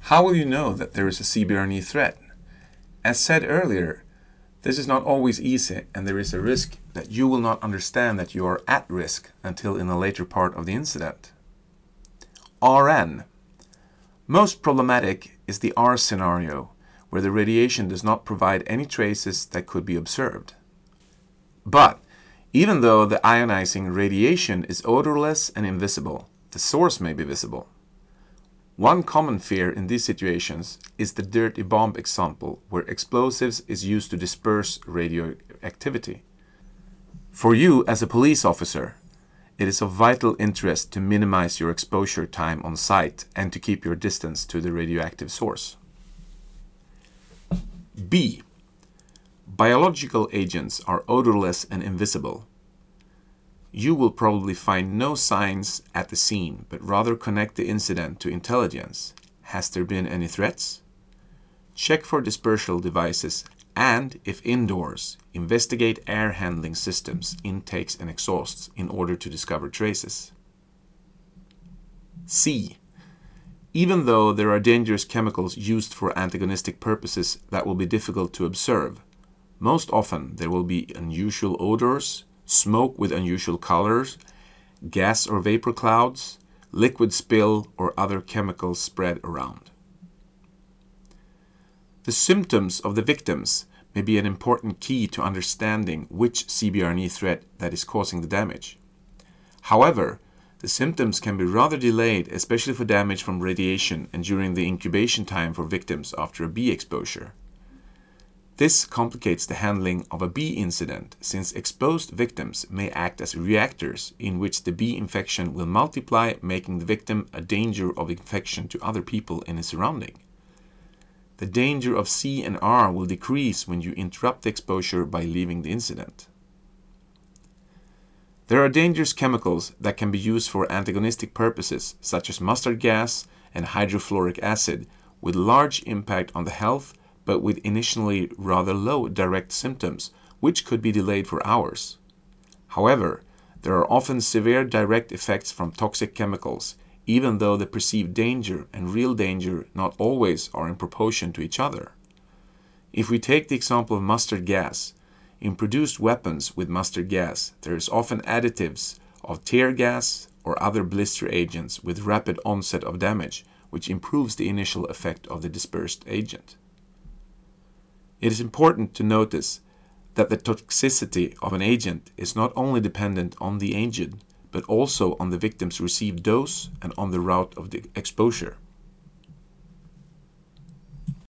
How will you know that there is a CBRNE threat? As said earlier, this is not always easy, and there is a risk that you will not understand that you are at risk until in a later part of the incident. RN. Most problematic is the R scenario, where the radiation does not provide any traces that could be observed. But even though the ionizing radiation is odorless and invisible, the source may be visible. One common fear in these situations is the dirty bomb example, where explosives is used to disperse radioactivity. For you as a police officer, it is of vital interest to minimize your exposure time on site and to keep your distance to the radioactive source. B. Biological agents are odorless and invisible. You will probably find no signs at the scene, but rather connect the incident to intelligence. Has there been any threats? Check for dispersal devices and, if indoors, investigate air handling systems, intakes and exhausts in order to discover traces. C. Even though there are dangerous chemicals used for antagonistic purposes that will be difficult to observe, most often there will be unusual odors, smoke with unusual colors, gas or vapor clouds, liquid spill, or other chemicals spread around. The symptoms of the victims may be an important key to understanding which CBRNE threat that is causing the damage. However, the symptoms can be rather delayed, especially for damage from radiation and during the incubation time for victims after a B exposure. This complicates the handling of a B incident, since exposed victims may act as reactors in which the B infection will multiply, making the victim a danger of infection to other people in his surrounding. The danger of C and R will decrease when you interrupt the exposure by leaving the incident. There are dangerous chemicals that can be used for antagonistic purposes, such as mustard gas and hydrofluoric acid, with large impact on the health, but with initially rather low direct symptoms, which could be delayed for hours. However, there are often severe direct effects from toxic chemicals, even though the perceived danger and real danger not always are in proportion to each other. If we take the example of mustard gas, in produced weapons with mustard gas, there is often additives of tear gas or other blister agents with rapid onset of damage, which improves the initial effect of the dispersed agent. It is important to notice that the toxicity of an agent is not only dependent on the agent, but also on the victim's received dose and on the route of the exposure.